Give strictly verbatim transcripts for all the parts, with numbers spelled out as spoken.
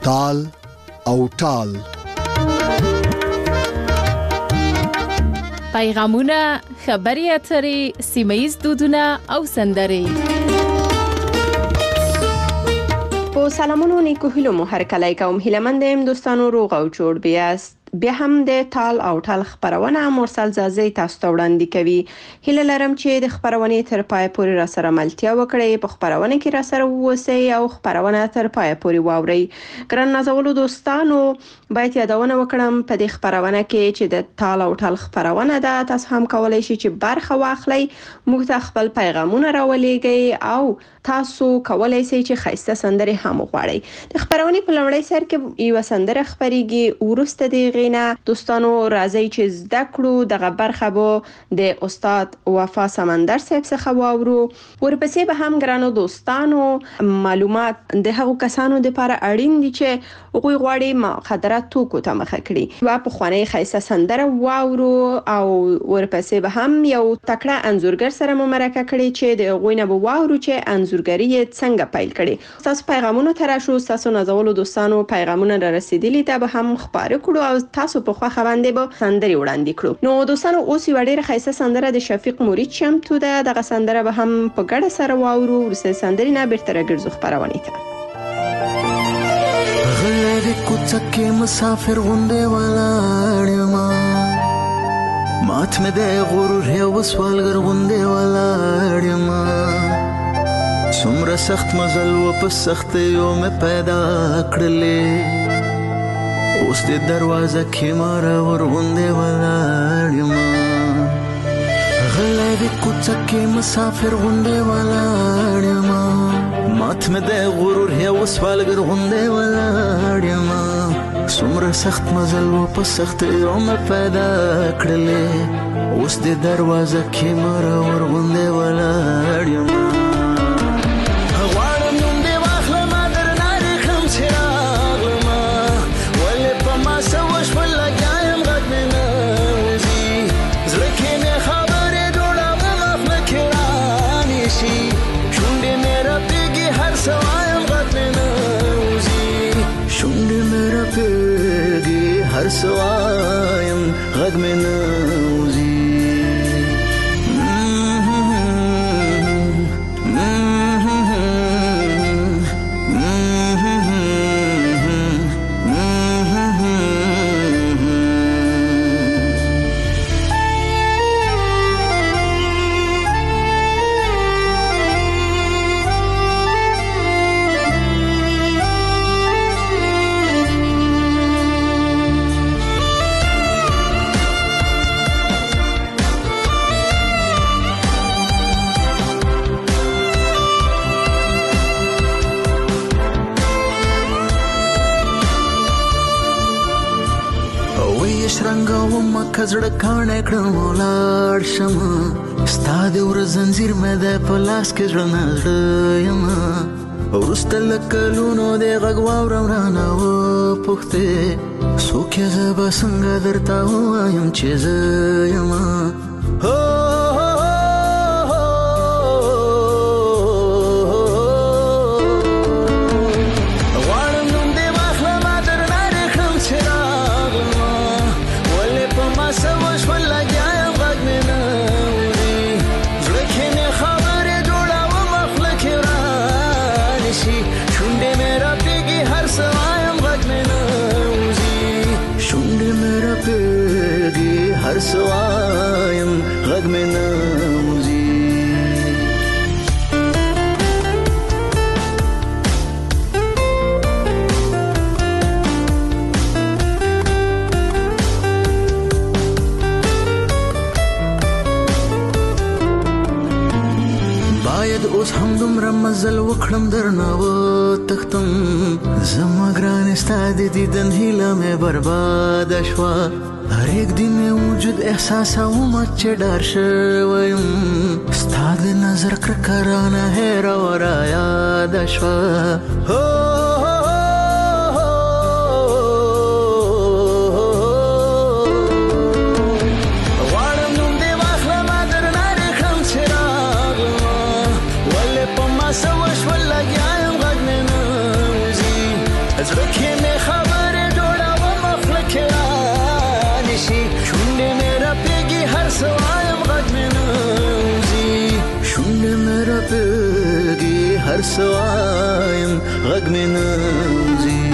تال او ټال. پیغامونه، خبري اترې، سیمه‌ییز دودونه او سندرې. په سلامونو نیکو هیلو مو هر کله کوم. هیلمند یم دوستانو، روغ او جوړ بیاست. بیا هم د تال او ټال خبرونه مرسل زازی تاسو ته وړاندې کوي. هیله لرم چې د خبرونې تر پای پورې را سره ملتیا وکړئ. په خبرونه کې را سره اوسئ او خبرونه تر پای پورې واورئ. ګران نازولو دوستانو، باید یادونه وکړم په دې خبرونه کې چې د تال او ټال خبرونه ده. تاسو هم کولای شئ چې برخه واخلئ، موږ ته خپل پیغامونه راولېږئ او تاسو کولای شئ چې خاصه سندرې هم وغواړئ. د خبرونې په لومړی سر کې یو سندره خبريږي. ورسته دی نه دوستانو راځي چې زده کړو دغه برخه بو د استاد وفا سمندر صاحب څخه واورو. ورپسې به هم ګرانو دوستانو معلومات د هغو کسانو لپاره اړین دي چې هغوی غواړي مخدرات توکو ته مخه کړي. و په خوانې خاصه سندره واورو او ورپسې به هم یو تکړه انځورګر سره مرکه کړي چې د هغوی نه واورو چې انځورګری څنګه پیل کړي. تاسو پیغامونه تراشو، تاسو نازولو دوستانو پیغامونه را رسیدلي ته به هم خبرې کړو او تاسو په خوا خوانده به سندري وړاندې کړو. نو دوستانو اوس یو ډیره خاصه سندره د شفیق مرید چمتو ده. دغه سندره به هم په ګډه سره واورو. ورسره سندري نه بیرته راګرځو خبرونه ته. غلې کوڅه کې مسافر غونډه ولاړ ما مات مې د غرور یو سوالګر غونډه ولاړ ما څومره سخت مزل و په سخت یو مې پیدا کړلې اوس د دروازه کې مارا ورغونډه ولاړ ما غلې کوڅه کې مسافر غونډه ولاړ ما مات مې د غرور یو سوالګر غونډه ولاړ ما څومره سخت مزل و په سخت یو مې پیدا کړلې اوس د دروازه کې مارا ورغونډه ولاړ ما هر سوایم غږ مې نوزي کزړه کانه کړم ولاړ شم ستا د ور زنجیر مې د پلاس کې ځړ نه یم ورسته لکلونو د غږ واورم رانه و پوښتې څوک یې زه به څنګه درته ووایم چې زه یم هر سوایم غږ مې نوزي باید اوس هم دومره مزل وکړم درنه وتښتم زما ګرانې ستا د دیدن هیله مې برباده شوه هر یک دی مې وجود احساسوم چې ډار شوی یم ستا د نظر کرکه رانه هېره و رایاده شوه It's looking هر سوایم غږ مې نوځي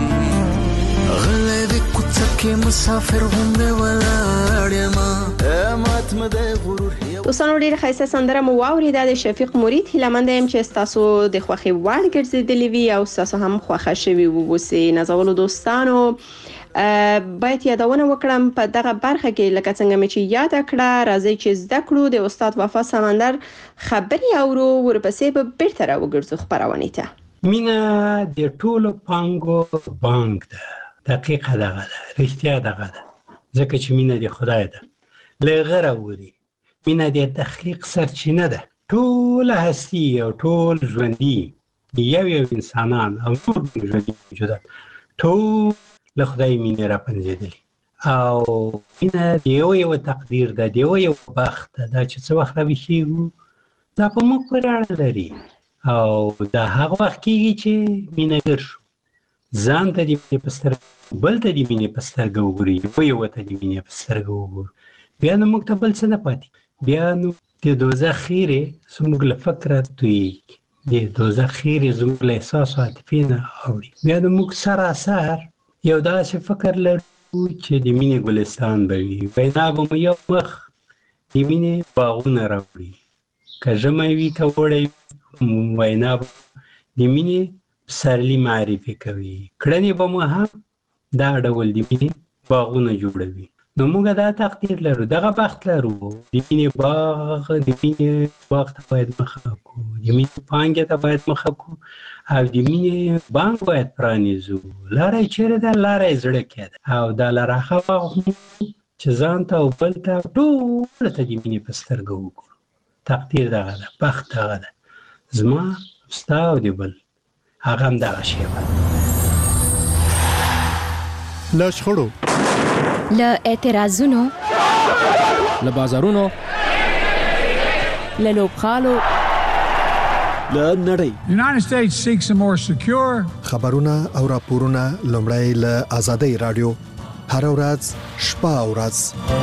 غلی د کوڅه کې مسافر غوندې ولاړ یم مات مې د غرور دوستانو ډیره ښایسته سندره مو واورېده د شفیق مرید هیله مند یم چې تاسو د خوښې وړ ګرځېدلې وي او تاسو هم خوښه شوي ووسئ. نازولو دوستانو باید یادونه وکړم په دغه برخه کې لکه څنګه مې چې یاد کړه راځي چې زده کړو د استاد وفا سمندر خبري اورو ورپسې به بیرته راوګرځو خبرونه ته. مینا د ټولو پانګو بانک ده دقیقه دغه ده رښتیا دغه ده ځکه چې مینا د خدای ده لغه راوړي مینا د تخلیق سرچینه ده ټول هستی او ټول ژوندۍ یو یو انسانان او نور ژوندۍ موجودات ټول له خدای مینه را پنځېدلې او مینه د یو یو تقدیر ده د یو یو بخت ده دا چې څه وخت راویښېږو دا په موږ پورې اړه لري او دا هغه وخت کېږي چې مینهګر شو ځان ته د مینې په سترګه بل ته د مینې په سترګه وګوري یو یو ته د مینې په سترګه وګورو بیا نو موږ ته بل څه نه پاتې بیا نو د دوزخ خیرې زموږ له فکره تویېږي د دوزخ خیرې زموږ له احساسو عاطفې نه اوړي بیا نو موږ سراسر یو داسې فکر لرو چې د مینې ګلستان به وي وینا به مو یو مخ د مینې باغونه راوړي که ژمی وي که اوړی وینا به د مینې پسرلي معرفي کوي کړنې به مو هم دا ډول د مینې باغونه جوړوي نو موږ دا تقدیر لرو دغه بخت لرو د مینې باغ د مینې باغ ته باید مخه کړو د مینې پانګې ته باید مخه کړو او د مینې بانک باید پرانیزو لاره یې چیرې ده لاره یې زړه کې ده او دا لاره هغه چې ځان ته او بل ته ټولو ته د مینې په سترګه وګورو تقدیر دغه ده بخت دغه ده زما ستا او د بل هغه هم دغه شیبه له شخړو له اعتراضونو له بازارونو له لوبغالو له نړۍ The United States seeks a more secure خبرونه او راپورونه لومړی له آزادۍ رادیو هر ورځ شپه او ورځ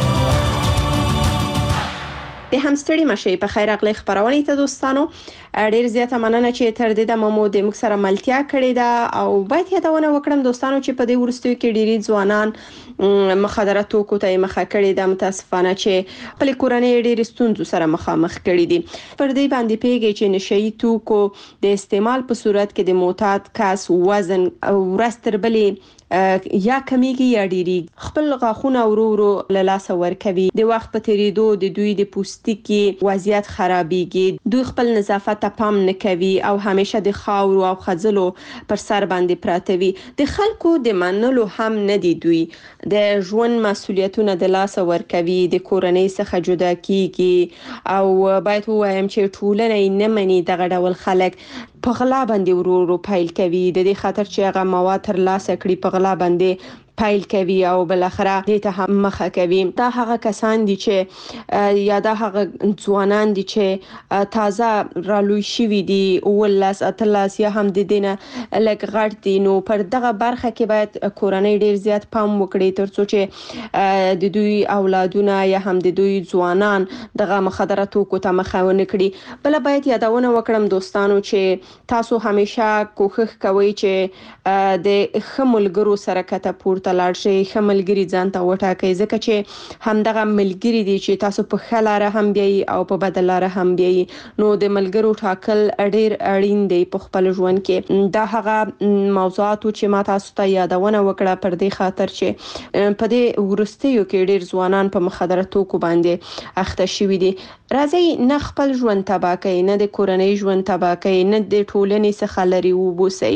د همستړي مشه په خیر اغلی خبرونه ته دوستانو ډیر زیاته مننه چې تر دې د مو د مخ سره ملتیا کړې ده او باید یادونه وکړم دوستانو چې په دې ورستیو کې ډیری ځوانان مخدراتو کوته مخه کړې ده متاسفانه چې په کورنۍ ډیری ستونزو سره مخامخ کړي دي پر دې باندې پیږي چې نشئی توکو د استعمال په صورت کې د معتاد کس وزن او ورستربلې یا کمیږي یا ډیری خپل غاخونه ورو ورو له لاس ورکوي د وخت په تیریدو د دوی د پوستکي وضعیت خرابېږي دوی خپل نظافت ته پام نه کوي او همیشه د خاورو او خځلو پر سر باندې پراته وي د خلکو د منلو هم نه دي دوی د ژوند مسولیتونه د لاس ورکوي د کورنۍ څخه جدا کیږي او باید وایم چې ټولنه نه مني دغه ډول خلک په غلا باندې ورو ورو پایل کوي د دې خاطر چې هغه مواد تر لاسه کړي په غلا باندې پایل کوي او بل اخره دې ته هم مخه کوي دا هغه کسان دي چې یا دا هغه ځوانان دي چې تازه رالوي شوي دي ولس اتلاس یا هم د دینه لګ غړ دي نو پر دغه برخه کې باید کورنۍ ډیر زیات پام وکړي ترڅو چې د دوی اولادونه یا هم د دوی ځوانان دغه مخدراتو کوته مخه ونه کړي بل باید یادونه وکړم دوستانو چې تاسو همیشه کوښښ کوئ چې د خملګرو سره کته پورته لاړ شي خملګری ځان ته وټاکي ځکه چې همدغه ملګری دي چې تاسو په خلاره هم بیاي او په بدلاره هم بیاي نو د ملګرو ټاکل ډیر اړین دی په خپل ژوند کې دا هغه موضوعات چې ما تاسو ته یادونه وکړه پر دې خاطر چې په دې ورستیو کې ډیر ځوانان په مخدراتو کو باندې اخته شوي دي راځي نه خپل ژوند تباہ کوي نه د کورنۍ ژوند تباہ کوي نه د ټولنې څخه لري وبوسي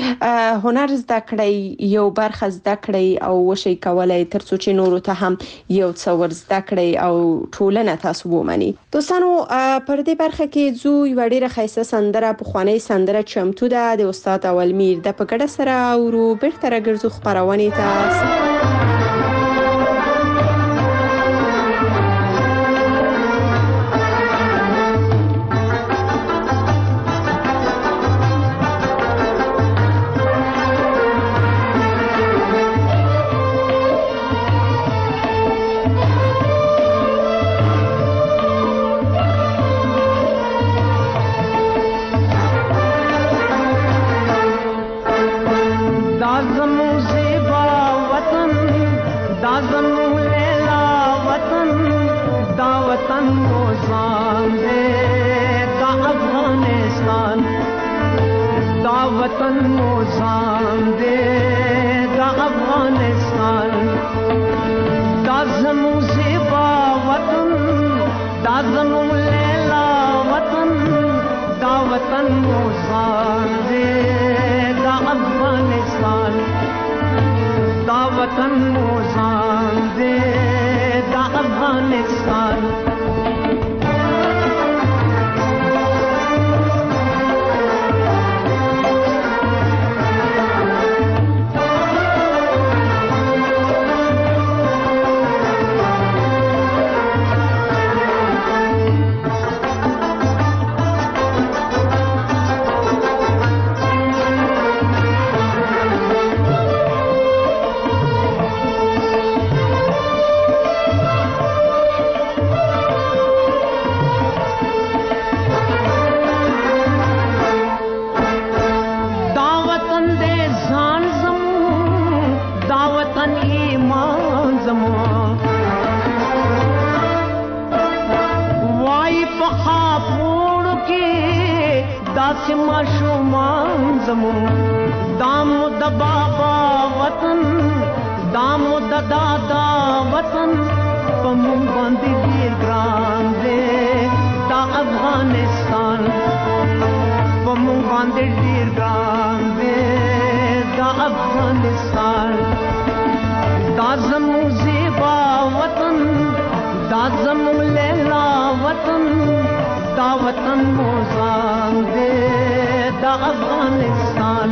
هنر زده کړئ یو برخه زده کړئ او وشي کولای ترڅو چې نورو ته هم یو څه ورزده کړئ او ټولنه تاسو ومني دوستانو پر دې برخه کې زو یو ډیره ښایسته سندره په خواني سندره چمتو ده د استاد اولمیر د پګړه سره او بیرته راګرځو خبرونه تاسو वतन मोजान दे दा अफगानिस्तान दा ज़मू ज़ेबा वतन दा ज़मू लैला वतन दा वतन मोजान दे दा अफगानिस्तान दा वतन मोजान दे दा अफगानिस्तान माशुमान ज़मू दाम द बाबा वतन दाम द दादा वतन पमू बंदी दीर ग्राम दे दा अफगानिस्तान पमू बंदी दीर ग्राम दे दा अफगानिस्तान दा ज़मू ज़ेबा वतन दा ज़मू लैला वतन दा वतन मोजान दे दा अफगानिस्तान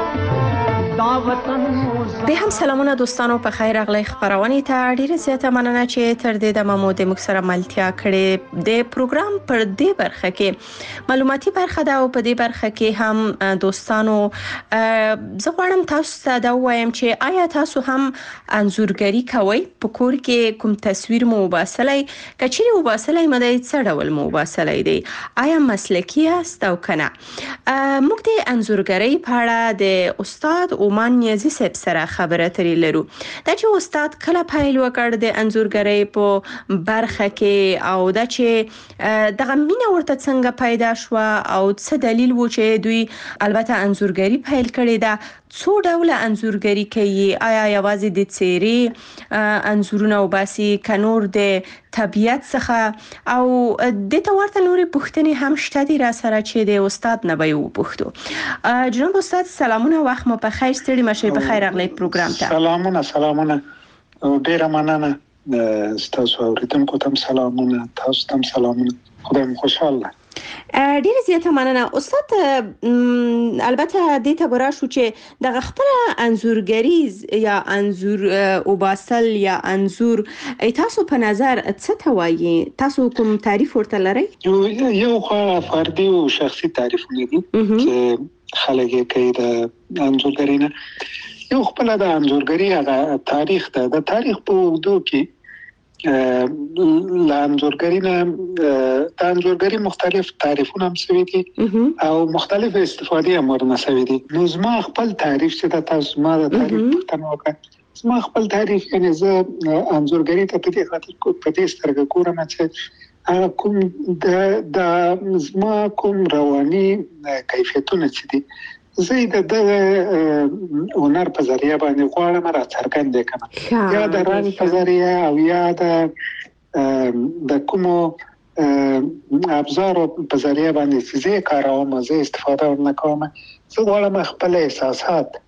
دا وطن به هم سلامونه دوستانو په خیر اغلی خبرونه ته ډیره زیاته مننه چې تر دې د مو د مکسره ملتیا کړې د پروګرام پر دې برخه کې معلوماتي برخه دا او په دې برخه کې هم دوستانو زه غواړم تاسو ته دا وایم چې آیا تاسو هم انځورګری کوئ په کور کې کوم تصویر مو وباسلای کچېرې وباسلای مده څه ډول مو وباسلای دی آیا مسلکی است او کنه موږ د انځورګری په اړه د استاد اومان نیازی صاحب سره خبره ترې لرو دا چې استاد کله پیل وکړ د انځورګری په برخه کې او دا چې دغه مینه ورته څنګه پیدا شو او څه دلیل و چې دوی البته انځورګری پیل کړی دا څو ډول انځورګری کوي آیا یوازې د څیرې انځورونه وباسي کنور د طبیعت څخه او د تورته نورې پوښتنې هم شته دي را سره چې د استاد نه به وپوښتو جناب استاد سلامونه وخت مو په خیر ستړي مشه په خیر اغلی پروګرام ته سلامونه سلامونه ډیره مننه تاسو اوریدونکو ته سلامونه تاسو ته سلامونه خدای مو خوشاله ډیره زیاته مننه استاد البته د ته برا شو چې د خپل انځورګری یا انځور وباسل یا انځور تاسو په نظر څه توایي تاسو کوم تعریف ورته لرئ یو خو فردي او شخصي تعریفونه دي چې خلک یې کوي د انځورګری نه یو خپل د انځورګری هغه تاریخ ده د تاریخ په وګړو کې لانځورګری نه د انځورګری مختلف تعریفونه هم شوي دي او مختلف استفاده هم ورنه شوي دي نو زما خپل تعریف چې د تاسو ما د تعریف پوښتنه وکړه زما خپل تعریف یعنی زه انځورګری ته په دې خاطر کو په دې سترګه ګورم چې کوم د د زما کوم رواني کیفیتونه چې دي زه د هنر په ذریعہ باندې غواړم را څرګند کړم یا د رنګ په ذریعہ او یا د د کومو ابزار په ذریعہ باندې چې زه کاروم زه استفاده ورنکوم زه غواړم خپل احساسات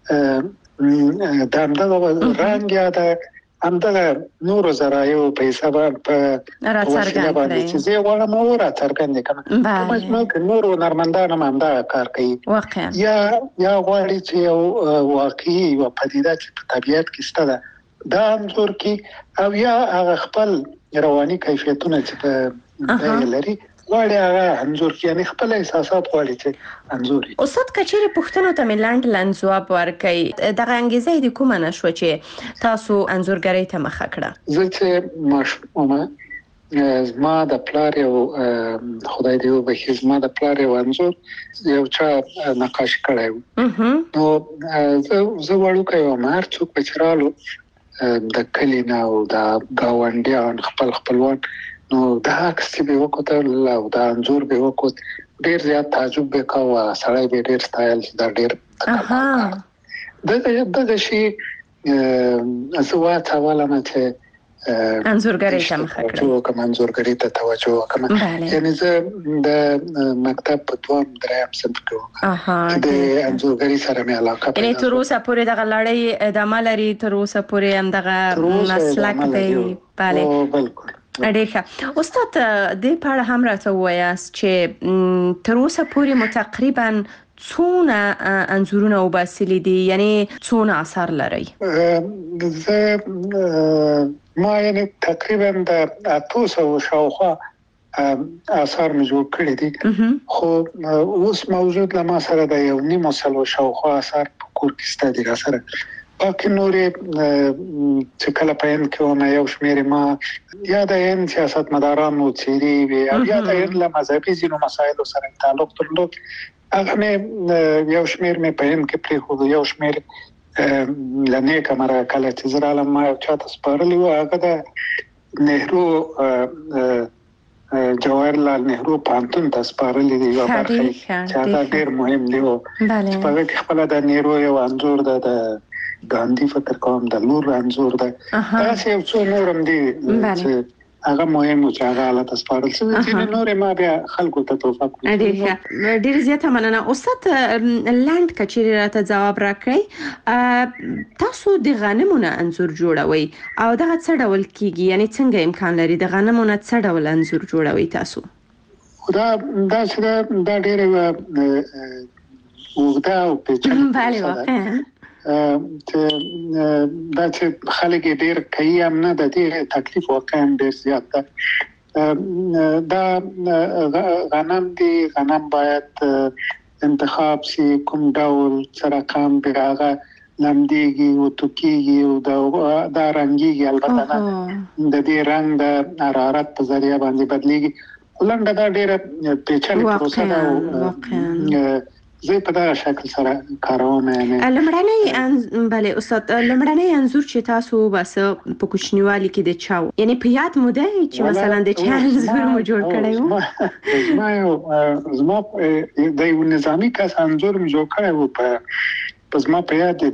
د همدغه رنګ یا د همدغه نور زرایو په حساب په وسیله باندې چې زه غواړم او را څرګند کړم مجموع کې نور هنرمندان هم همدغه کار کوي واقعا یا یا غواړي چې یو واقعي او پدیده چې په طبیعت کې شته دا انځور کې او یا هغه خپل رواني کیفیتونه چې په لري غواړي هغه انځور کې یعنی خپل احساسات غواړي چې انځوري استاد کچېرې پوښتنه ته ملاند لاند جواب ورکړي دغه انګیزه د کومه نشو چې تاسو انځورګری ته مخه کړه زه چې ماشومه زما د پلار یو خدای دې وبخښي زما د پلار یو انځور یو چا نقاشي کړی نو زه وړوکی وم هر څوک په چرالو د کلی نه او د ګاونډیان خپل خپلوان نو دا عکس چې به وکړل او دا انځور به وکړ ډیر زیات تعجب وکاو، سړی به ډیر ستایل چې دا ډیر اها د د شي زوات حواله ته انزورګری ته مخه کړه چې کوم انزورګری ته توجه وکړه. یعنی زه د مکتب په دوام دریم صنف کې وم اها د انزورګری سره مې علاقه یعنی تر اوسه پورې دغه لړۍ ادامه لري، تر اوسه پورې هم دغه مسلک دی. بله بالکل. ډېر ښه. استاد دې په اړه هم راته ووایاست چې تر اوسه پورې مو تقریبا څونه انځورونه وباسلي دي، یعنی څونه اثار لري؟ زه ما یعنی تقریبا د اته سوه شاوخوا اثار مې جوړ کړي دي، خو اوس موجود له ما سره د یو نیم سلو شاوخوا اثار په کور کې شته دي را سره. باقي نورې چې کله په هند کې ومه یو شمېرې ما یا د هند سیاستمدارانو څېرې وې او یا د هند له مذهبي ځینو مسایلو سره تعلق درلود، هغه مې یو شمېر مې په هند کې پرېښود، یو شمېر له نیکه مره کله چې زه رالم ما یو چاته سپارلی و، هغه د نهرو جواهرلال نهرو پوهنتون ته سپارلی دی یوه برخه چې هغه ډېر مهم دی و چې په هغه کې خپله د نهرو یو انځور ده، د ګاندي فکر کوم د لور انځور ده، داسې یو څو نور هم دي چې هغه مهم و چې هغه هلته سپارل شوي، ځینې نورې ما بیا خلکو ته تحفه کړي. ډېر ښه، ډېره زیاته مننه. استاد لنډ که چیرې راته ځواب راکړئ، تاسو د غنمو نه انځور جوړوئ او دغه څه ډول کیږي؟ یعنی څنګه امکان لري د غنمو نه څه ډول انځور جوړوئ تاسو؟ دا داسې ده، دا ډېره اوږده او پیچلې بله واقعا چې دا چې خلک یې ډېر کوي هم نه، د دې تکلیف واقعا ډېر زیات ده. دا غنم دي، غنم باید انتخاب سي، کوم ډول څه رقم بیا هغه لمدېږي او توکېږي او دا رنګېږي، البته نه د دې رنګ د حرارت په ذریعه باندې بدلېږي. لنډه دا ډېره پیچلې پروسه ده، زه په دغه شکل سره کاروم. لمړنی بله استاد، لمړنی انځور چې تاسو وباسه په کوچنیوالي کې د چا و؟ یعنی په یاد مو دی چې مثلا د چا انځور مو جوړ کړی و؟ زما یو زما د یو نظامي کس انځور مې جوړ کړی و، په زما په یاد دی.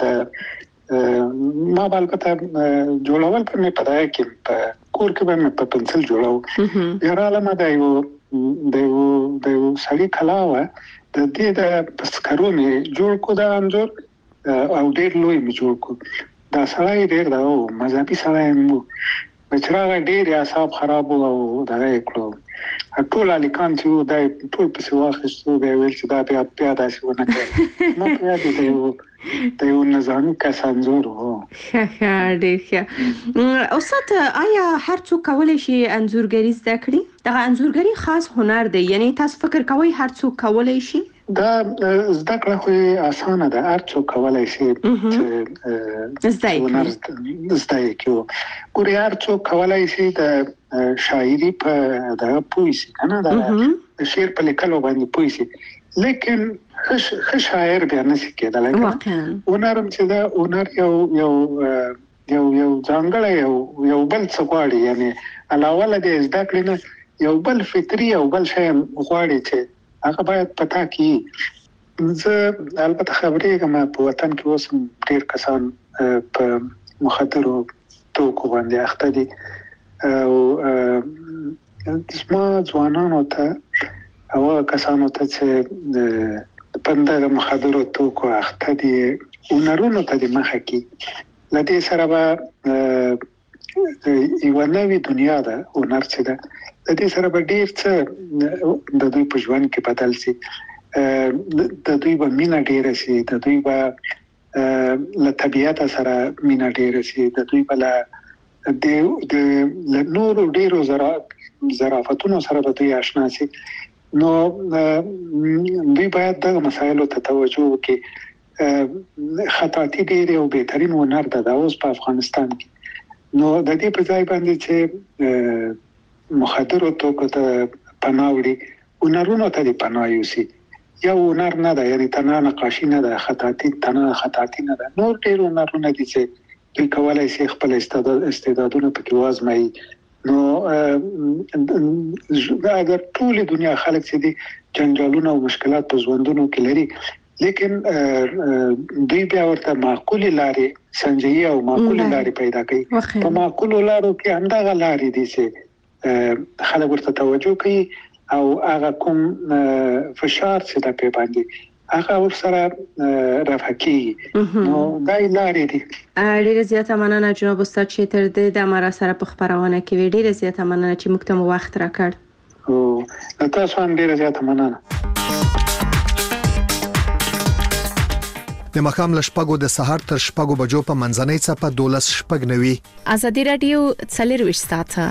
د ما به البته جوړول په مې په دغه کې په کور کې به مې په پنسل جوړو. بیا رالمه د یو د یو د یو سړي کلا وه، د دې د پسکرو مې جوړ کړو دا انځور او ډېر لوی مې جوړ کړو. دا سړی ډېر دا و مذهبي سړی هم و، چې راغی ډېر یې اعصاب خراب و او دغه یې کړو، ټول هلکان چې وو دا یې ټول پسې واخیستو، بیا یې ویل چې دا بیا بیا داسې ونه کوي. ما په یاد دی د یو نظامي کس انځور و. ښه ښه، ډېر ښه. استاد آیا هر څوک کولی شي انځورګري زده کړي؟ دغه انځورګري خاص هنر دی، یعنی تاسو فکر کوئ هر څوک کولی شي؟ دا زده کړه خو اسانه ده، هر څوک کولی شي چې زده یې هنر زده یې کړي. ګورې هر څوک کولی شي د شاعري په دغه پوه شي، که نه د شعر په لیکلو باندې پوه شي، لیکن ښه شاعر بیا نشي کېدلی. هنر هم چې ده، هنر یو یو یو یو ځانګړی یو یو بل څه غواړي، یعنی علاوه له دې زده کړې نه یو بل فطري یو بل شی هم غواړي چې هغه باید په تا کې. زه البته خبرېږم په وطن کې اوس هم ډېر کسان په مخدرو توکو باندې اخته دي، او زما ځوانانو ته او کسانو ته چې په دغه مخدرو توکو اخته دي هنرونو ته د مخه کړي. له دې سره به یوه نوې دنیا ده، هنر چې ده، د دې سره به ډېر څه د دوی په ژوند کې بدل شي. د دوی به مینه ډېره شي، د دوی به له طبیعت سره مینه ډېره شي، د دوی به له نورو ډېرو ظرافتونو سره به دوی آشنا شي. نو دوی باید دغه مسایلو ته توجه وکړي. خطاطي ډېر یو بهترین هنر ده دا اوس په افغانستان کې. نو د دې په ځای باندې چې مخدرو توکو ته پناه وړي، هنرونو ته دې پناه یوسي. یو هنر نه ده، یعنی تنها نقاشي نه ده، خطاطي تنها خطاطي نه ده، نور ډېر هنرونه دي چې دوی کولی شي خپل استعدادونه پکې وازمایي. نو اگر ټول دنیا خلک چې دي جنجالونه او مشکلات په ژوندونو کې لري، لیکن دوی بیا ورته معقول لارې سنجي او معقول لارې پیدا کوي. په معقول لارو کې همدغه لارې دي چې خلک ورته توجه کوي او هغه کوم فشار چې د په باندې هغه ورسره رافقي نو دای لارې دي. ډیره زیاته مننه جناب استاد چې تر دې د امر سره په خبرونه کې ډیره زیاته مننه چې موږ ته وخت راکړ. او تاسو هم ډیره زیاته مننه. د مخام لشپګو د سحر تر شپګو بجو په منځنۍ څپه دولس شپګ نوي. ازادي رادیو څلور ساعته.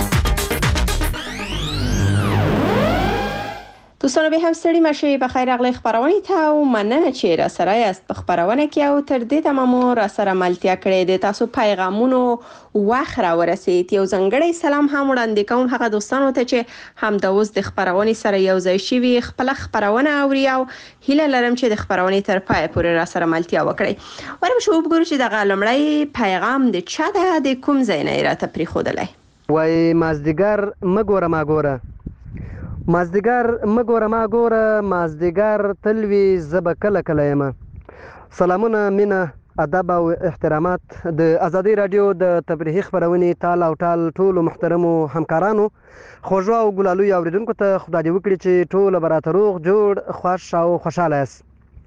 دوستانو به هم ستړي مشي په خیر اغلی خبرونه ته او مننه چې را سره است په خبرونه کې او تر دې تمامو را سره ملتیا کړې د تاسو پیغامونو واخ را ورسید. یو ځنګړی سلام هم وړاندې کوم هغه دوستانو ته چې هم د اوس د خبرونه سره یو ځای شي خپل خبرونه اوري او هیله لرم چې د خبرونه تر پای پورې را سره ملتیا وکړي. ورم شو وګورو چې د غلمړی پیغام د چا د کوم ځای نه راته پری خودلای. وای مازدیګر مګوره ماګوره مازدیګر مګوره ما ګوره مازدیګر تلوي زب کله کله یم. سلامونه مینه ادب او احترامات د ازادي رادیو د تفریحي خبرونې تال او ټال ټول محترمو همکارانو خوږو او ګلالو اوریدونکو ته خدای دې وکړي چې ټول برات روغ جوړ خوش او خوشاله است.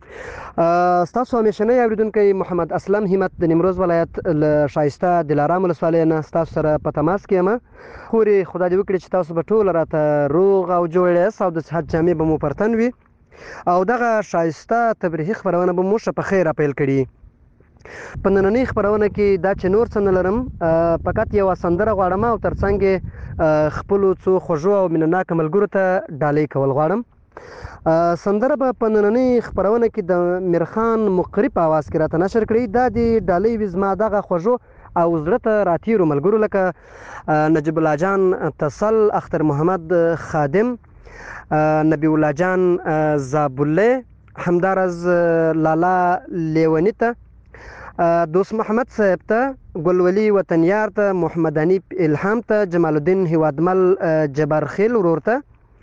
ستاسو همیشنی اوریدونکو محمد اسلم همت د نیمروز ولایت له شایسته دلارام ولسوالۍ نه ستاسو سره په تماس کې یم. خوري خدای دې وکړي چې تاسو به ټول راته روغ او جوړ یاست او د صحت جامې به مو پرتن وي او دغه شایسته تفریحي خبرونه به مو ښه په خیر پیل کړي. په نننۍ خبرونه کې دا چې نور څه نه لرم، فقط یوه سندره غواړم او ترڅنګ خپلو څو خوږو او مینهناکو ملګرو ته ډالۍ کول غواړم. سندره به په نننۍ خبرونه کې د میرخان مقری په اواز کې راته نشر کړي. دا د ډالۍ وي زما دغه خوږو او زړه ته راتیرو ملګرو لکه نجیب الله جان تصل، اختر محمد خادم، نبی الله جان زابله، همدارز لالا لیونی ته، دوست محمد صاحب ته، ګلولي وطنیار ته، محمد انیب الهام ته، جمال الدین هوادمل جبارخیل ورور ته،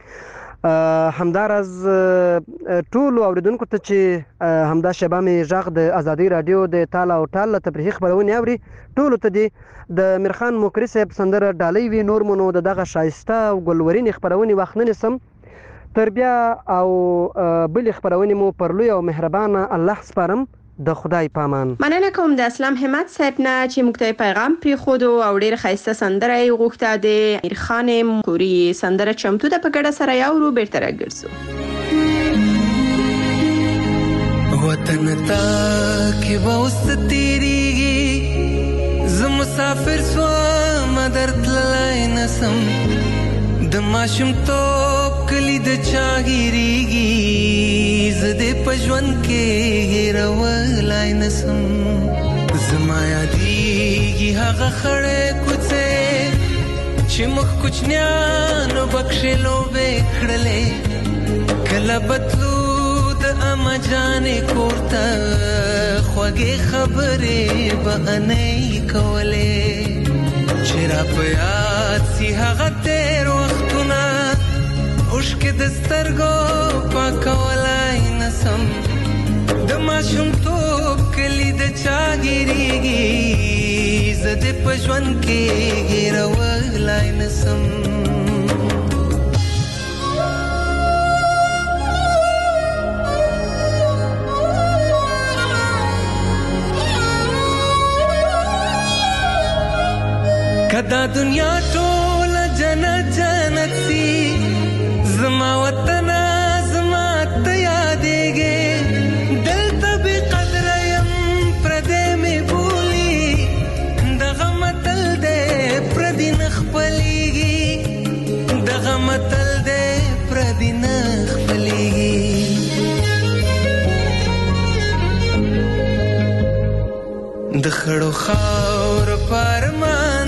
همدارز ټولو اوریدونکو ته چې همدا شبه مې غږ د ازادي رادیو د تال او ټال تفریحي خبرونه اوري، ټولو ته دې د میرخان مقری صاحب سندره ډالۍ وي. نور مو نو دغه شایسته او ګلورین خبرونه وخت نه نسم تر بیا او بل خبرونه مو پر لوی او مهربانه الله سپارم. د خدای پامان. مننه کوم د اسلام همت صاحب نه چې موږ ته پیغام پری خود او ډیر خیسته سندره یې غوښته. د میرخان مقری سندره چمتو ده په ګډه سره یو رو بیرته راګرځو. وطن تا کې وست تیریږي ز مسافر سوم درتلای نسم د ماشوم تو کلی د چاګیریږي زده پجون کې هیرولای نسم زما یادېږي هغه خړې کوڅې چې مخ کوچنیانو بکشلو وکړلې کله بتلو د اما جانې کورته خوږې خبرې به نه کولې چې را په یاد سي هغه تېر وختونه اوښکې د سترګو پاکولای نسم د ماشومتوب کلي د چاګیریږي زه دې په ژوند کې هېرولای نسم کدا دنیا ټول جنت جنت سی زما وطن زما ته یادېږي دلته بې قدره یم پردی مې بولي دغه متل دی پردي نه خپلېږي دغه متل دی پردي نه خپلېږي د خړو خاورو پارمان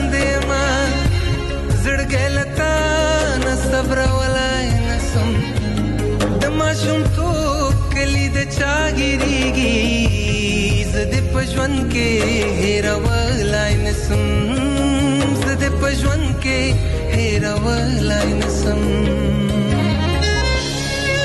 زړګلتا نه صبر ولای نسم د ماشومتوب کلي د چاګیریږي زه دې په ژوند کې هېرولای نسم زه دې په ژوند کې هېرولای نسم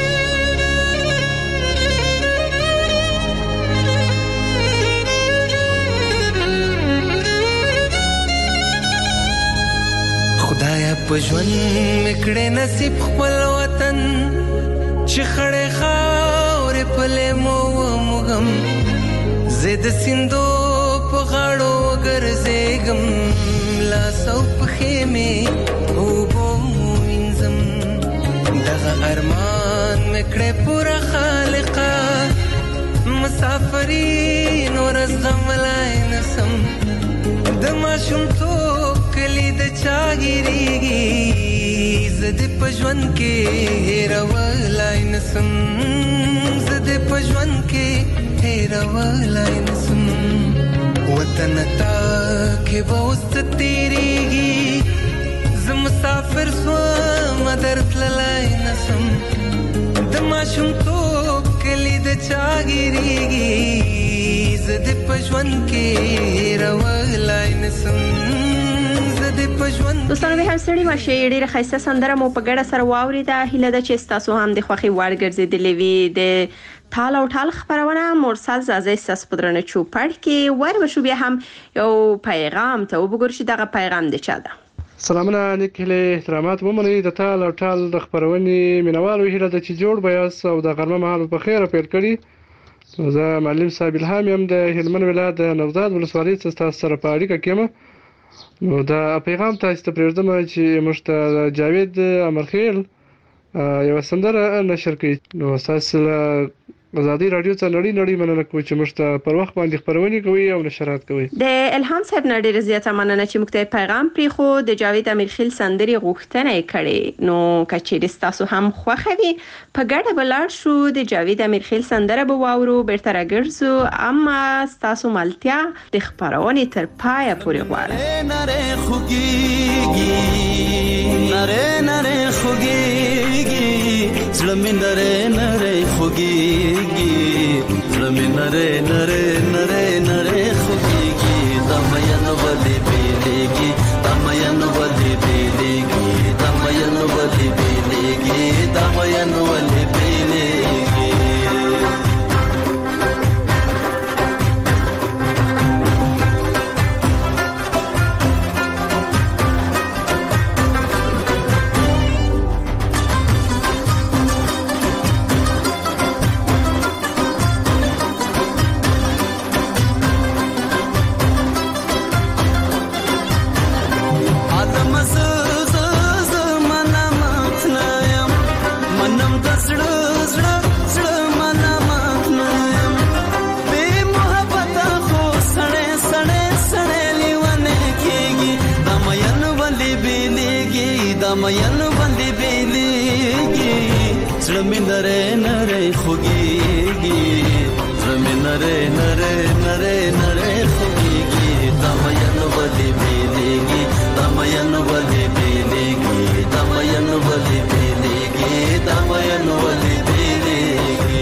پژوند مکړه نصیب خپل وطن چې خړې خاورې پلې مو ومغم زید سیندو په غاړو ګرځېږم لاس او پښې مې اوبو وینځم دغه ارمان مکړه پورا خالقه مسافرین ورځ غملای نسم د ماشومتوب کلی د چاګیریږي زده پژوند کې هیرولای نسم زده پژوند کې هیرولای نسم وطن تا کې بوست تیریږي ز مسافر سو مدر تلای نسم د ماشومتوب کلی د چاګیریږي زده پژوند کې هیرولای نسم دوستانو به هم سړی ماشه ډیره خسته سندره مو په ګډه سره واوریده هیله ده چې تاسو هم د خوخي وړ ګرځیدلې وي د تال او ټال خبرونه مرسل زازه ساس پدرنه چوپړ کې ور وشو بیا هم یو پیغام ته وګورئ چې دغه پیغام دی چا ده سلامونه نیکله احترامات ومنئ د تال او ټال د خبرونې مینوالو هیله ده چې جوړ بیاس او د غرمه مهال په خیر پیل کړي زه معلم صاحب الهام يم د هلمند ولایت د نوزاد ولسوالۍ څخه سره په اړیکه کې یم نو دا پیغام تاسو ته پرېږدم چې موږ ته جاوید امرخیل یو سندره نشر کړي نو تاسو آزادي رادیو ته نړۍ نړۍ مننه کوم چې موږ ته پر وخت باندې خبرونه کوي او نشرات کوي د الهام صاحب نړۍ رضایت مننه چې موږ ته پیغام پری خو د جاوید امرخیل سندري غوښتنه کړي نو کچې تاسو هم خوخوي په ګډه بلار شو د جاوید امرخیل سندره به واورو بیرته راګرځو اما تاسو ملتیا د خبرونه تر پای پورې غواړم نره خوګيږي نره نره خوګيږي زلمین نره نره خوګيږي زلمین نره نره نره نره خوګيږي دمین ولې بیلېږي دمین ولې بیلېږي دمین ولې بیلېږي دمین ولې بیلېږي دمین باندې بیلېږي زړه نره نره خوګيږي زړه نره نره نره نره خوګيږي دمین باندې بیلېږي دمین باندې بیلېږي دمین باندې بیلېږي دمین باندې بیلېږي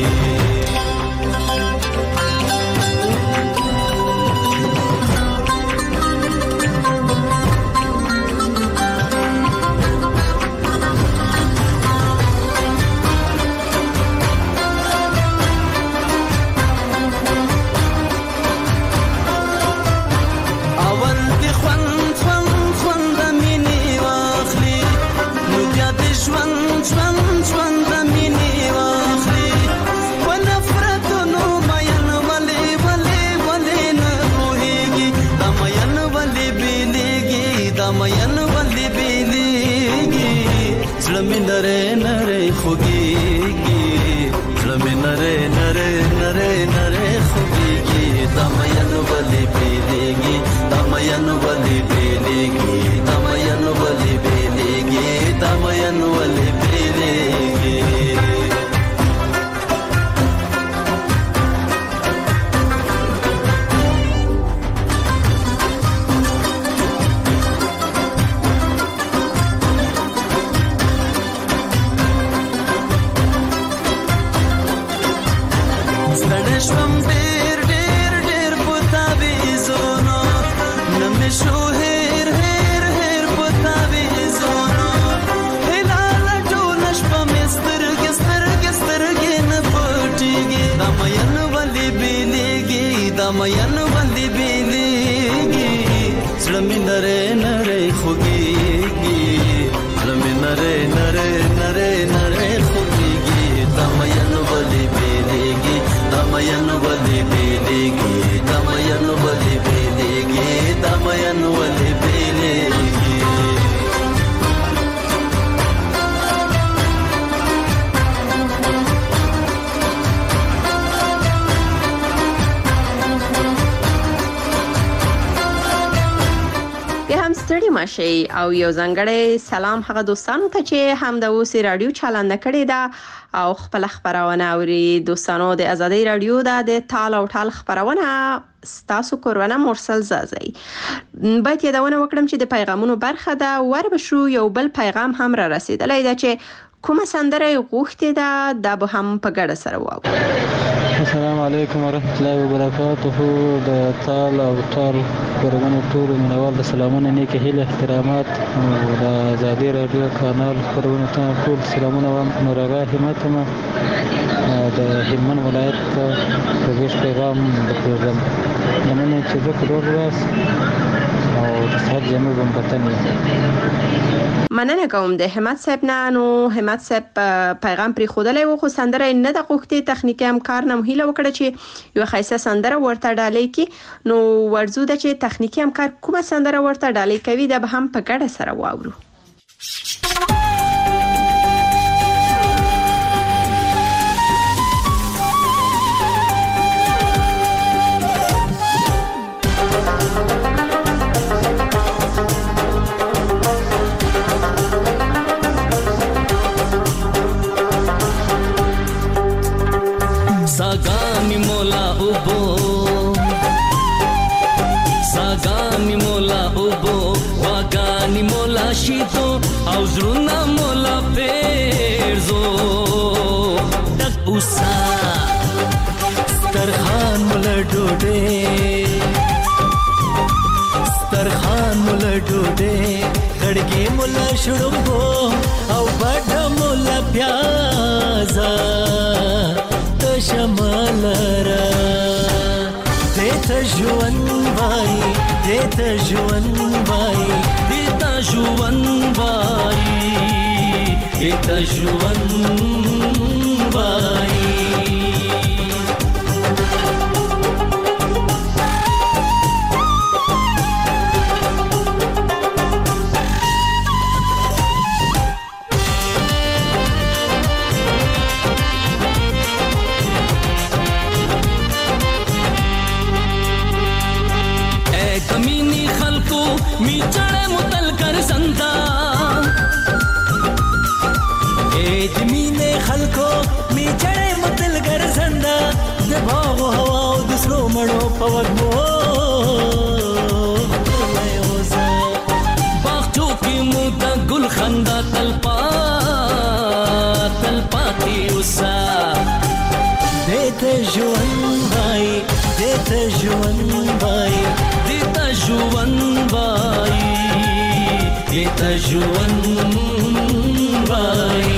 नरे नरे खुगीगी ज़मीन नरे नरे नरे नरे खुगीगी दमयन वली बेलेगी दमयन वली बेलेगी दमयन वली बेलेगी दमयन वली बेलेगी شوم ډېر ډېر ډېر پتا ویزونو نمې شو هېر هېر هېر پتا ویزونو هلال ټولش په مسترګې سترګې سترګې نه پټېږي دمین ولې بیلېږي دمین ولې بیلېږي زړه مې نری نری خوږېږي نره نره نره نره خوږیږي دا مین ولې بیلیږي دا مین ولې بیلیږي دا مین ولې بیلیږي دا مین ولې بیلیږي ستړي ماشي او یو ځانګړی سلام هغه دوستانو ته چې هم د اوسې رادیو چالان کړي دا او خپل خبرونه اوري. دوستانو د ازادي رادیو د تال او ټال خبرونه ستاسو کورونه مرسل زازي باید یادونه وکړم چې د پیغامونو برخه ده وربشو یو بل پیغام هم را رسیدلی دا چې کومه سندره غوښتې ده دا به هم په ګډه سره واورو. السلام علیکم ورحمت الله وبرکاته. د تال او ټال پروګرام ټول منوال سلامونه نیک هیله احترامات او د ازادي رادیو کانال پروګرام ته ټول سلامونه و نورغه همت ما د هلمند ولایت په ویش پیغام د پروګرام نمونه چې د کډور راس او د صحت جمع بمبتنی مننه کوم د همت صاحب نه. نو همت صاحب پیغام پری خودلې و خو سندره نه د غوښتي تخنیکی امکار نه مهیله وکړه چې یو خاصه سندره ورته ډالې کی. نو ورزو د چې تخنیکی امکار کومه سندره ورته ډالې کوي دا به هم په ګډه سره واورو. Sagani mola ubo Sagani mola ubo Wagani mola shito Auzruna mola perzo Tak usa Starkhan mola dode Starkhan mola dode Gadge mola shurumbo Au bada mola pyaza شمالرا دیتا جوان بای دیتا جوان بای دیتا جوان بای دیتا جوان بای می چڑے متل کر سنتا اے دمینے خلکو می چڑے متل کر سنتا دباغ و ہوا و دسرو مڑو پوک مو باغچو کی مودا گل خندا تلپا تلپاتی اسا دیتا جوان بھائی دیتا جوان بھائی دیتا جوان بھائی دیتا جوان بھائی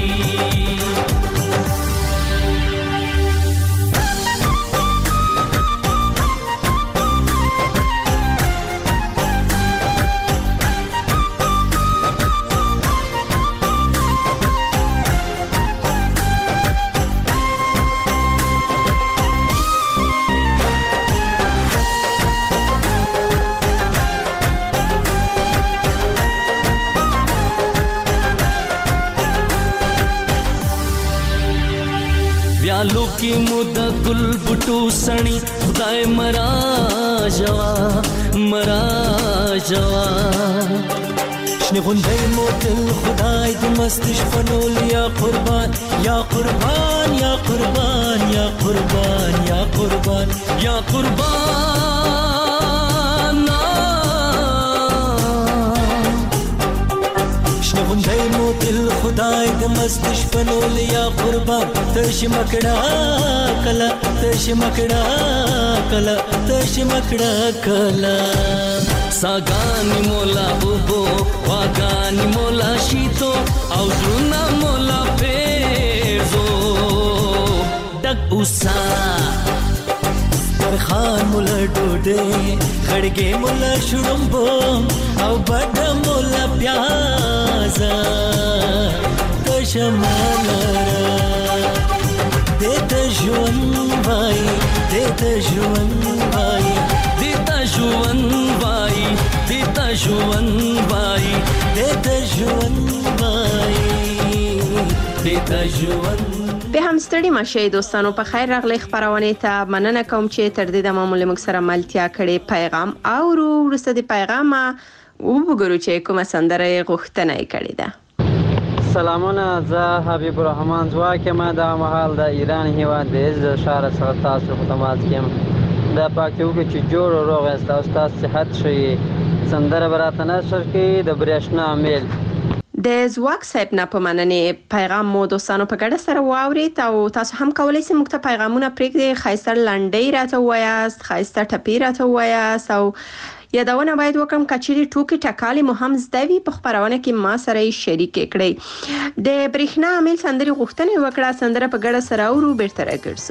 व्यालो की मुदा गुल बुटू सणी खुदाए मरा जवा मरा जवा شنی غندای موتل خدای د مستش فنول یا قربان یا قربان یا قربان یا قربان یا قربان یا قربان شنی غندای موتل خدای د مستش فنول یا قربان تش مکڑا کلا تش مکڑا کلا تش مکڑا کلا Sagani mola ubo, wagani mola shito, auzruna mola perzo. Dag usa, یار خان مولا ډوډۍ خړګې مولا شړمبو او بډ مولا پیازا کشمالرا دیتا ژوند وای دیتا ژوند وای دیتا ژوند وای دیتا ژوند وای دیتا ژوند وای دیتا ژوند به هم ستړي مشه دوستانو په خیر راغلی خبرونه ته مننه کوم چې تر دې د معمول موږ سره ملتیا کړي پیغام او ورسته د پیغام او وګورو چې کومه سندره غوښتنه یې کړې ده. سلامونه، زه حبیب الرحمن ځواک یم. دا مهال د ایران هیواد د عز شهر څخه تاسو په تماس کې یم. دا پاکي وکړي چې جوړ او روغ یاست او ستاسو صحت ښه وي. سندره به راته نشر کړي د برېښنا میل. د زواک صاحب نه په مننې پیغام مو دوستانو په ګډه سره واورید او تاسو هم کولی شئ موږ ته پیغامونه پرېږدئ. ښایسته لنډۍ راته ووایاست، ښایسته ټپې راته ووایاست او یادونه باید وکړم که چیرې ټوکې ټکالې مو هم زده وي په خپرونه کې ما سره یې شریکې کړئ. د برېښنا میل سندرې غوښتنې وکړه، سندره په ګډه سره اورو، بیرته راګرځو.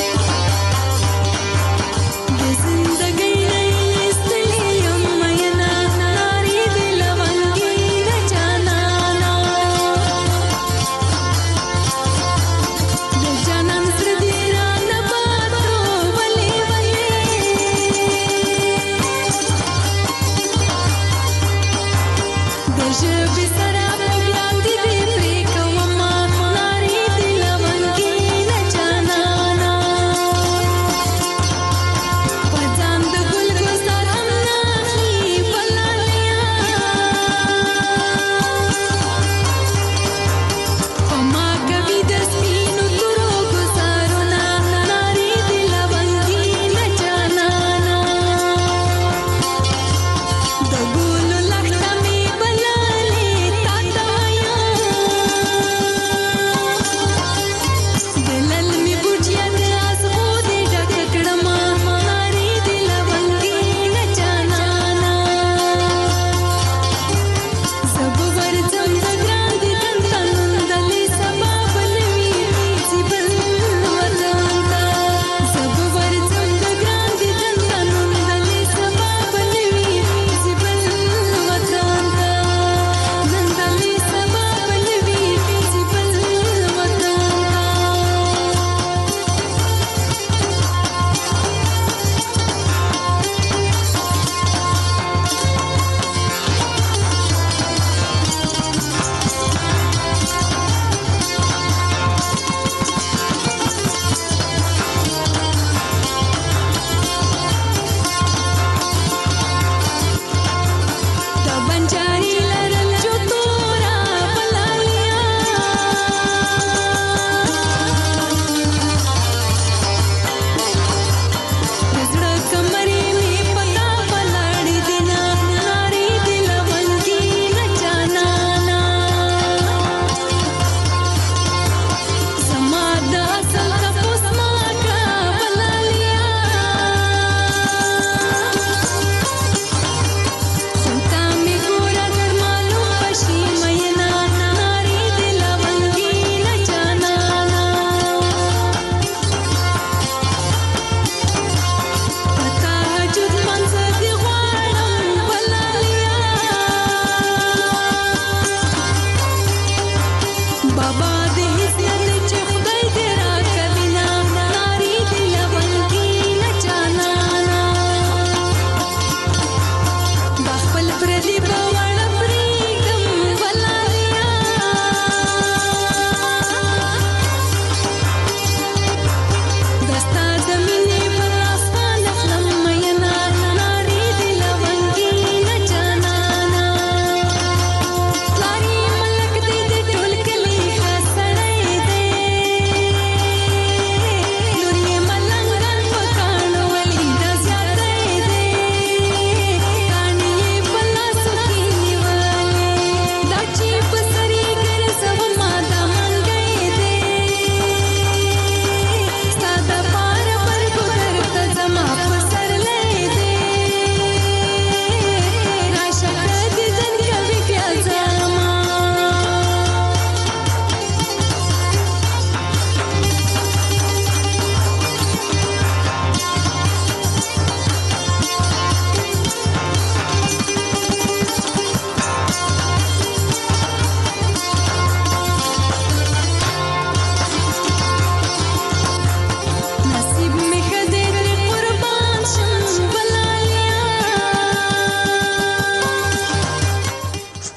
زندگی رئیس دلیم مینا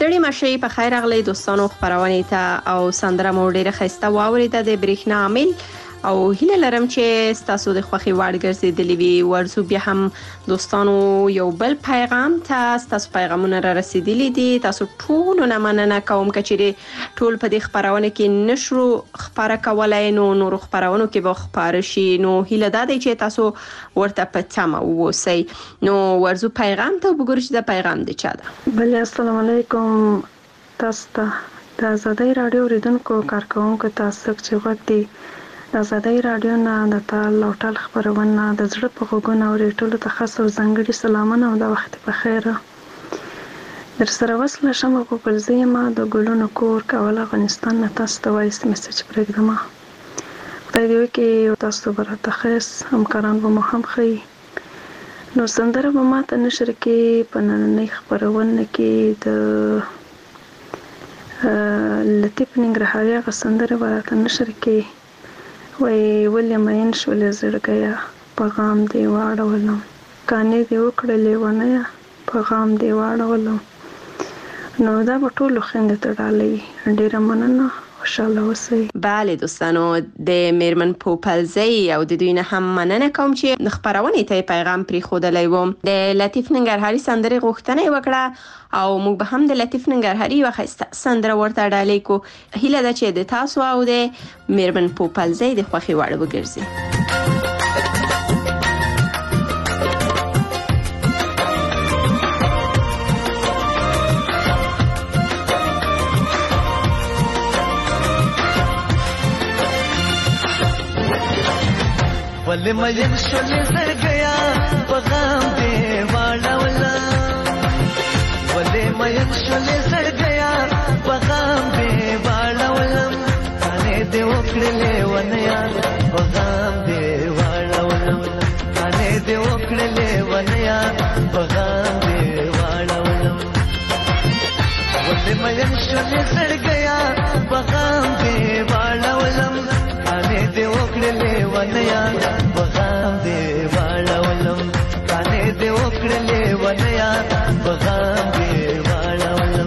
ستړي مشي په خیر اغلی دوستانو خبرونه ته او سندره مو ډیره خسته واوریده د برېښنا عامل او هیله لرم چې تاسو د خوخي وړ ګرځیدلی وي. ورزو بیا هم دوستانو یو بل پیغام ته تاسو پیغامونه را رسیدلی دي. تاسو ټول نه مننه کوم کچې ټول په دې خبرونه کې نشرو خبره کولای نو نور خبرونو کې به خبر شي. نو هیله ده چې تاسو ورته په تمه ووسی. نو ورزو پیغام ته وګورئ چې دا پیغام دی چا ده. بله السلام علیکم تاسو ته د آزادۍ رادیو ریدونکو کارکونکو تاسو چې وخت د آزادۍ رادیو نه د تال او ټال خبرونه د زړه په غوږونو اوري. ټولو ته خاص او ځانګړي سلامونه او د وخت په خیر. در سره وصله شمه په پلزه یم د ګلونو کور کول افغانستان نه تاسو ته وایس میسج پرېږدم. خدای دې وکړي تاسو به راته خیس همکاران به مو هم ښیي. نو سندره به ماته نشر کې په نننۍ خپرونه کې د لطیف ننګرهاري هغه سندره به راته نشر کې وای ولې مین شولې زړګیا پیغام دی واړولم کانې دی وکړلې ونیا پیغام دی واړولم. نو دا په ټولو خويندو ته ډالۍ ډیره مننه خوشاله اوسئ. بله دوستانو د میرمن پوپلزی او د دوی نه هم مننه کوم چې خبرونه ته پیغام پری خودلای وم. د لطیف ننګرهاري سندره غوښتنه وکړه او موږ به هم د لطیف ننګرهاري وخت سندره ورته ډالۍ کو. هیله ده چې د تاسو او د میرمن پوپلزی د خوخي وړ وګرځي. ولې مې شولې زړګیا پیغام دی واړولا ولې مې شولې زړګیا پیغام دی واړولا کانې دې وکړلې ونیا پیغام دی واړولا کانې دې وکړلې ونیا پیغام دی واړولا ولې مې شولې زړګیا پیغام دی واړولا کانې دې وکړلې ونیا پیغام دی واړولم کانې دې وکړلې ونیا پیغام دی واړولم.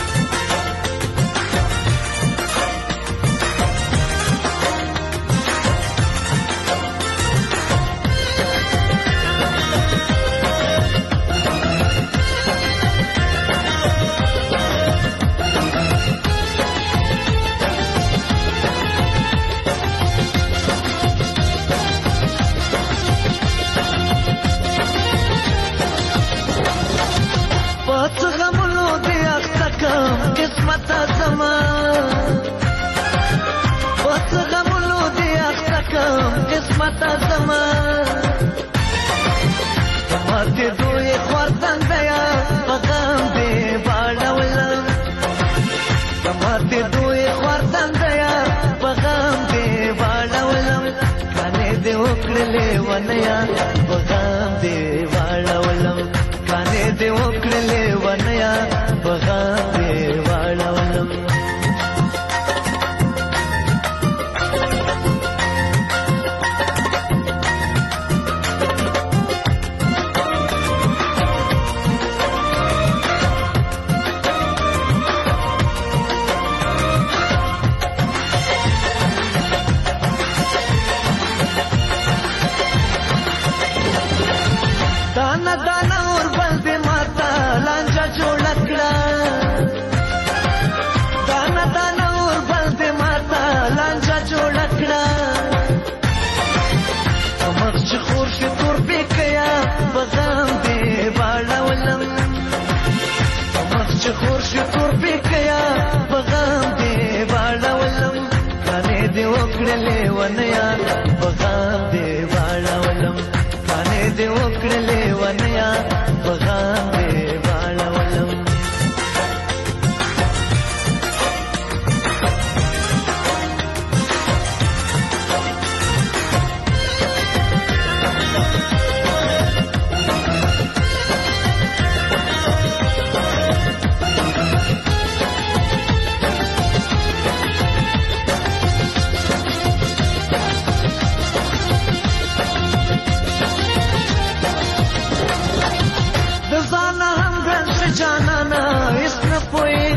قسمت زما وڅ غملو دی اختکم قسمت زما ماته دوی خوردن دیا پیغام دی واړولم ماته دوی خوردن دیا پیغام دی واړولم کانې دې وکړلې ونیا پیغام دی واړولم کانې دې وکړلې ونیا پیغام دی واړولم. دانا دانا اور بل ماتا لانجا جوړ کړه دانا دانا اور بل ماتا لانجا جوړ کړه امر چې خور شي تور بکیا پیغام دی واړولم امر چې خور شي تور بکیا پیغام دی واړولم کانې دې وکړلې ونیا پیغام دی واړولم کانې دې وکړلې ونیا پیغام دی واړولم. جانانا اس نه پوي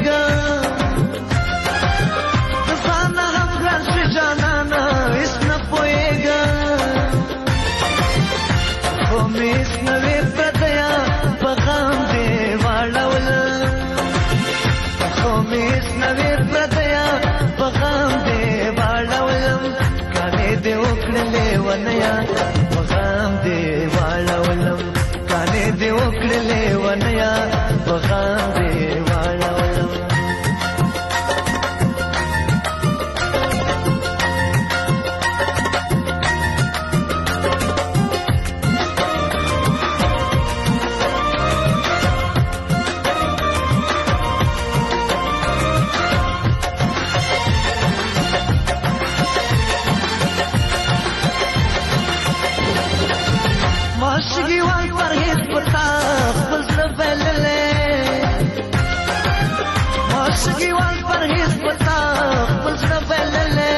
بغام دې واړولم ماشگی وان پرهیز پتا خپل زبللې ماشگی وان پرهیز پتا خپل زبللې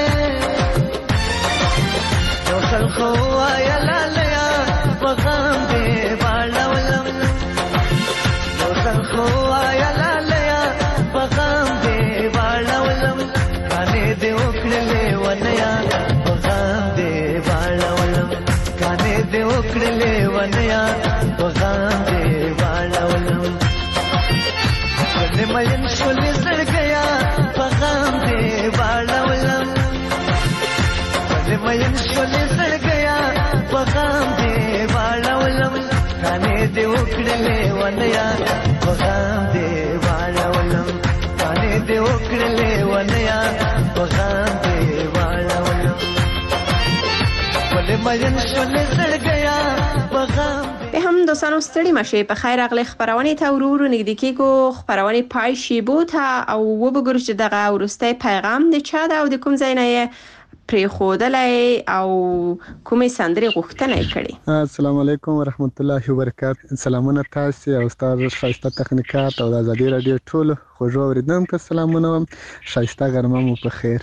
یو څل خو یا لالیا بغام دې واړولم یو څل خو یا لالیا بغام دې واړولم کانه دې وکړلې ونیا بغام دې واړولم کانه دې وکړلې ونیا بغام دې واړولم ولې مېن شولې زړګیا بغام دې واړولم ولې مېن شولې زړګیا بغام دې واړولم کانه دې وکړلې ونیا بغام دې واړولم کانه دې وکړلې ونیا بغام دې واړولم به هم دوستانو ستړي مشه په خیر اغلی خبرونه ته ورور نږدې کېګو خبرونه پای شي بوته او وبګرو چې دغه ورسته پیغام د چا دا او د کوم ځای نه پری خودلای او کومې سندري غوښتنه کړي. السلام علیکم ورحمت الله وبرکاته. سلامونه تاسو او ستاسو شایسته تخنیکات او د ازادي رادیو ټول خوږو اوریدونکو سلامونه شایسته غرمه مو په خیر.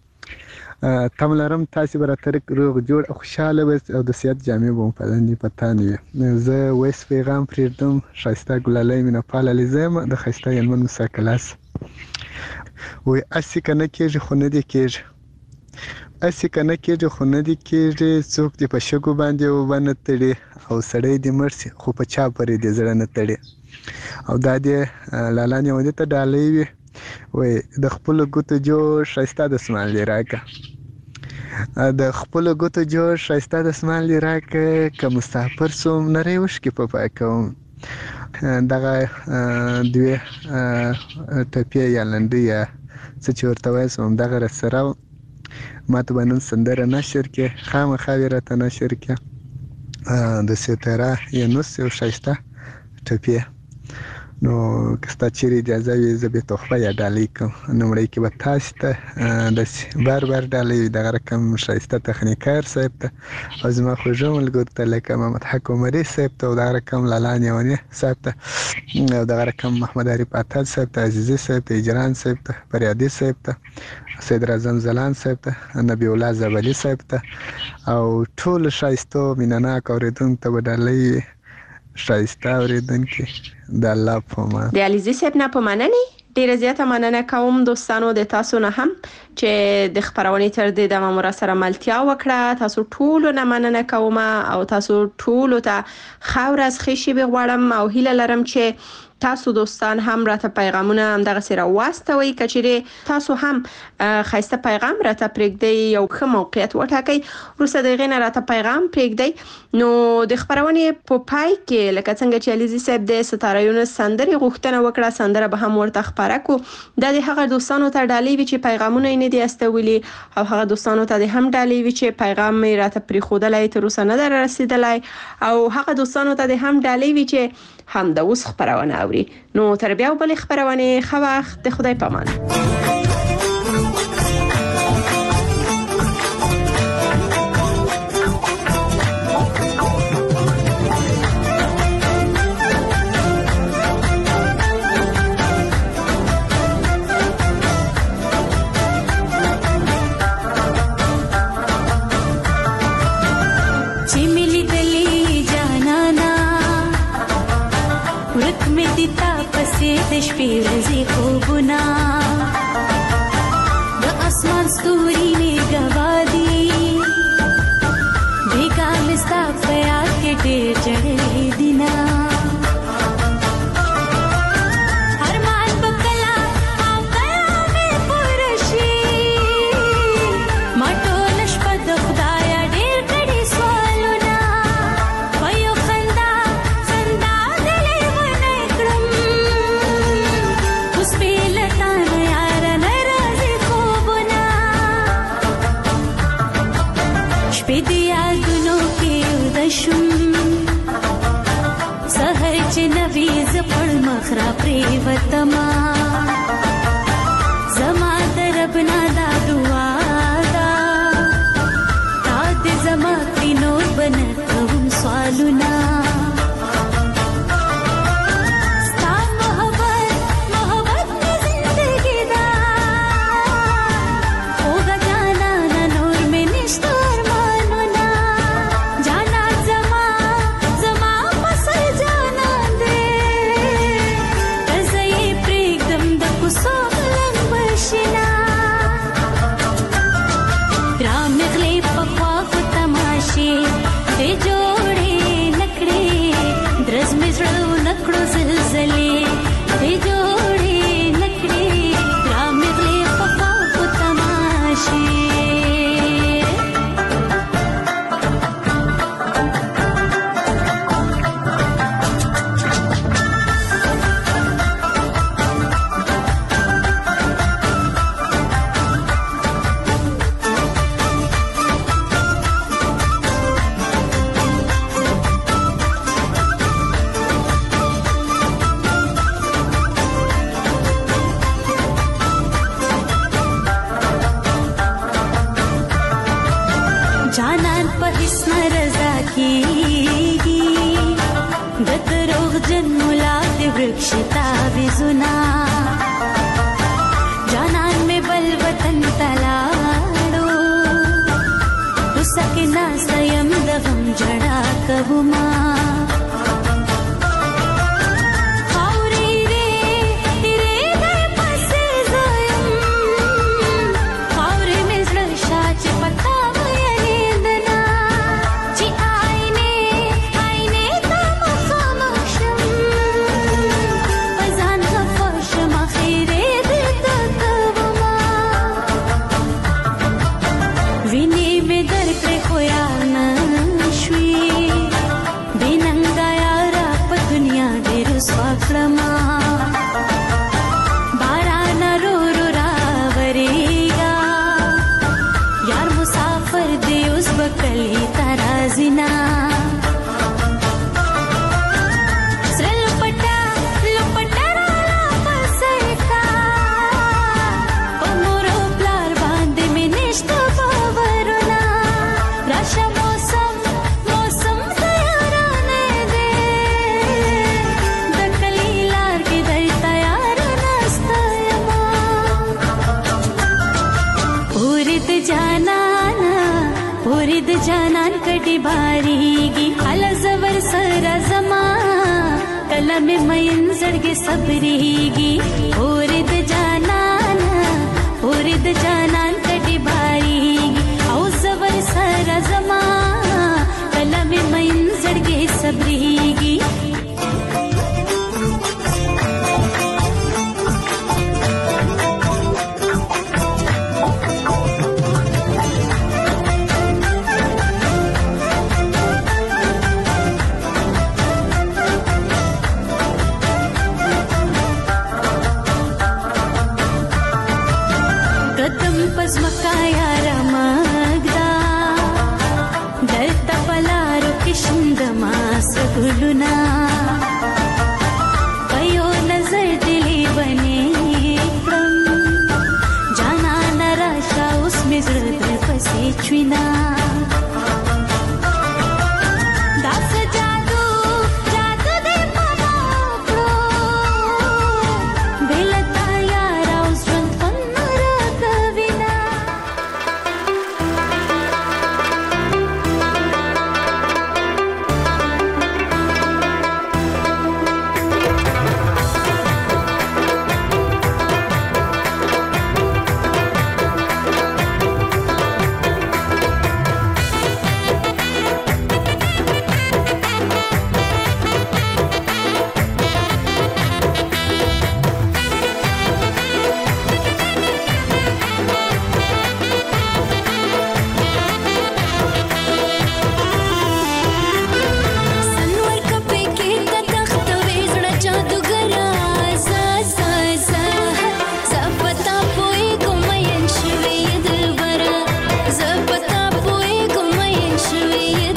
تم لرم تاسو به تر روغ جوړ او خوشاله وس او د سیادت جامع بوم پدندې پتانې زه وېس پیغام پریدم شایسته ګلالای مینه پاله لزم د خسته یمن مساکلاس وې اسی کنه کېږي خو نه دی کېږي اسی کنه کېږي خو نه دی کېږي څوک دی په شګو باندې وبنه تړي او سړی دی مرسي خو په چا پرې دی زړه نه تړي او دا دی لالانه ودی ته ډالې وي وې د خپل ګوتو جوړ شایسته د اسمان دی راکا د خپل ګوتو جوړ شایسته د اسمان دی راکا که مسافر سوم نری وش کې په پای کوم دغه دوی ټپی یا لنډي یا څه چې ورته وایي سوم دغه سره ما ته بنن سندره نشر کې خامخا ورته نشر کې د ستاره یا نو سه شایسته ټپی نو کستا چیرې اجازه وي زه به تحفه یا ډالۍ کوم نمړی کې به تاسو ته د بار بار ډالۍ دغه رقم شایسته تخنیکار صاحب ته او زما خوږو ملګرو ته لکه محمد حق عمري صاحب ته او دغه رقم لالانې ونی صاحب ته او دغه رقم محمد عارف اتل صاحب ته عزیزي صاحب ته اجران صاحب ته فریادي صاحب ته سید اعظم زلان صاحب ته نبی الله زبلی صاحب ته او ټول شایسته مینناک اوریدونکو ته به ډالۍ شایسته اوریدونکو د الله په امان د علیزي صاحب نه په مننه ډیره زیاته مننه کوم دوستانو د تاسو نه هم چې د خبرونه تر دې د مامور سره ملتیا وکړه تاسو ټول نه مننه کوم او تاسو ټول ته خورز خشي بغواړم او هیله لرم چې تاسو دوستان هم راته پیغامونه هم دغه سره واستوي کچېره تاسو هم خاصه پیغام راته پرېږدئ یو ښه موقعیت وټاکئ وروسته دغه نه راته پیغام پرېږدئ نو د خبرونه په پای کې لکه څنګه چې علیزي صاحب د ستاره یونس سندري غوښتنه وکړه سندره به هم ورته خبره کو د هغه دوستانو ته ډالۍ وی چې پیغامونه یې نه دي استولي او هغه دوستانو ته هم ډالۍ وی چې پیغام یې راته پرېښودلای تر اوسه نه رسیدلای او هغه دوستانو ته هم ډالۍ وی چې هم د اوس خبرونه اوري نو تر بیا بل خبرونه خو وخت د خدای پامان شپې ورځې خوبونه د اسمان ستوري مې ګوا دي بیګا مې ستا په یاد کې ډېر جړلې دینه ارمان په کلا او کلا مې پوره شي ما ټوله شپه د خدایه ډېر کړي سوالونه په یو خندا خندا د لیونی کړم پریوتما زما دربنا دا دعا دا تا دې زما کینور بنکوم سوالونه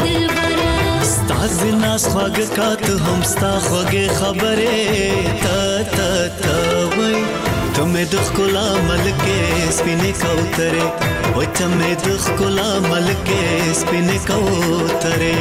ناس خواږه کات هم ستا خوږې خبرې ته تا تا وای تمه د خلا ملکه سپینې کوتره وای تمه د خلا ملکه سپینې کوتره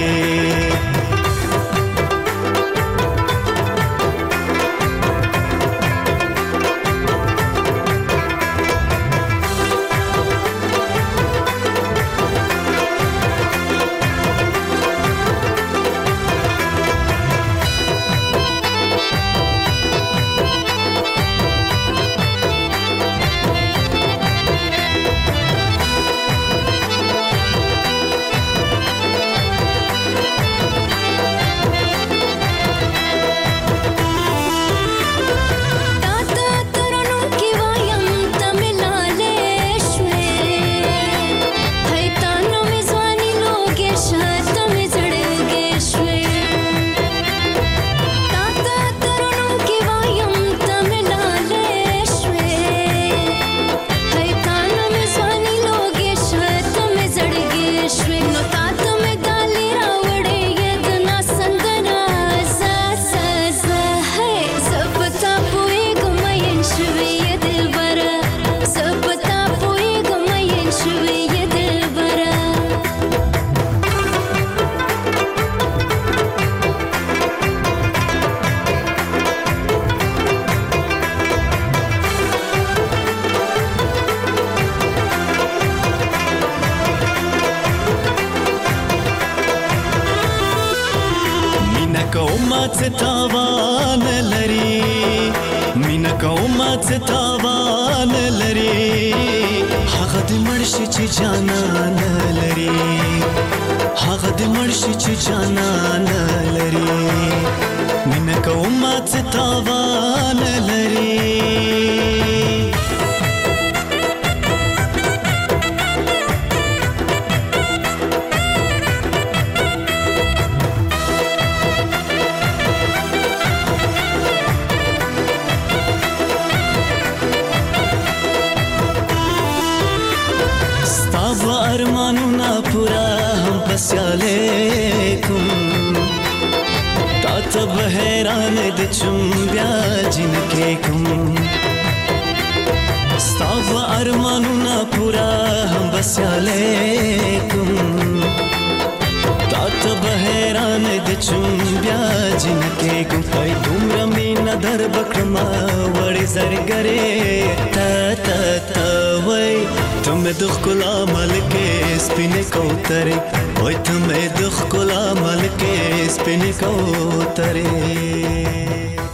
Oy tume dukh kula malke spin ko tare